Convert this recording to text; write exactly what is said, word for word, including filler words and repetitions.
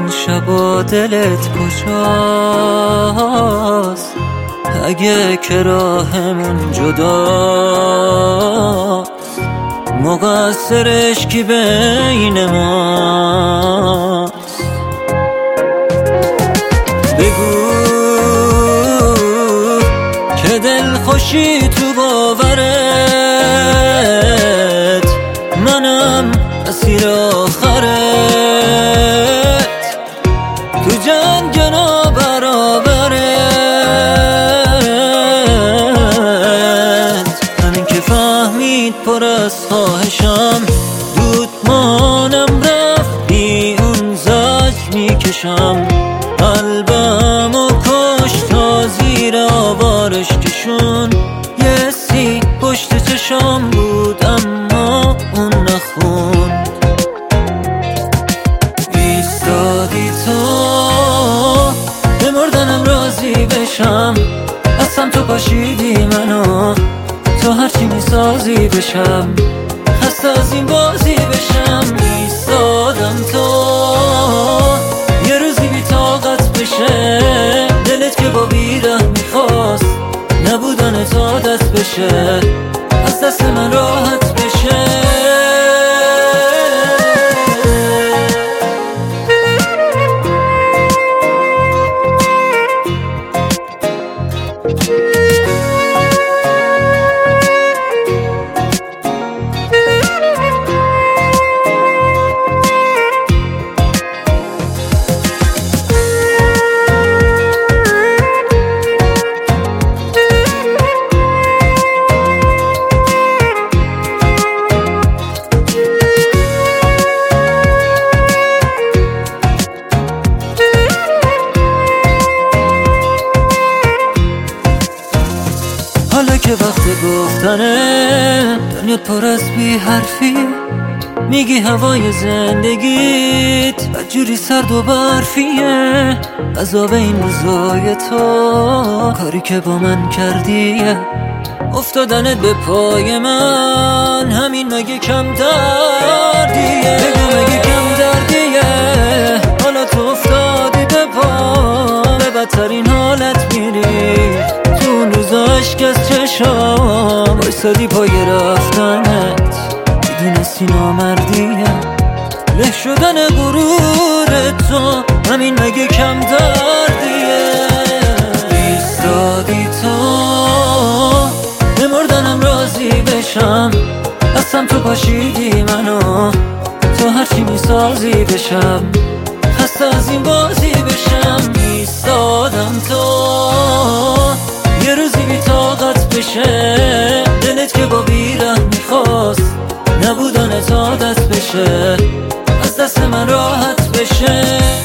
این شبا دلت کجاست؟ اگه که راهمون جداست، مقصرش کی بین ماست؟ بگو که دل خوشی تو باورت، منم اسیر آخرت، تو جنگ نابرابرت. همین که فهمید پر از خواهشم، دود مانم رفت بی اون زج میکشم. قلبم و کش تا زیر آوارش کشون، یه سی پشت چشام بود اما اون نخوند. ایستادی تو به مردنم راضی بشم، اصلا تو پاشیدی منو تو هرچی میسازی بشم، خسته از این بازی بشم. ایستادم تو یه روزی بی طاقت بشه، دلت که با بیره میخواست نبودن تا عادت بشه، از دست من راحت بشه. حالا که وقت گفتنه، دنیا پر از بی حرفی، میگی هوای زندگیت بدجوری سرد و برفیه. عذاب این روزای تو کاری که با من کردیه، افتادنت به پای من همین مگه کم دردیه؟ بگو مگه کم دردیه؟ حالا تو افتادی به پا، به بدترین حالت میری، تو اون روزا عشق از چشام بایستادی پای رفتنت، میدونستی نامردیه. له شدن غرور تو همین مگه کم دردیه؟ ایستادی تو به مردنم راضی بشم، اصلا تو پاشیدی منو تو هرچی میسازی بشم، خسته از این بازی بشم. ایستادم تو یه روزی بی طاقت بشه، دلت که با بیره میخواست نبودن تا عادت بشه، از دست من راحت بشه.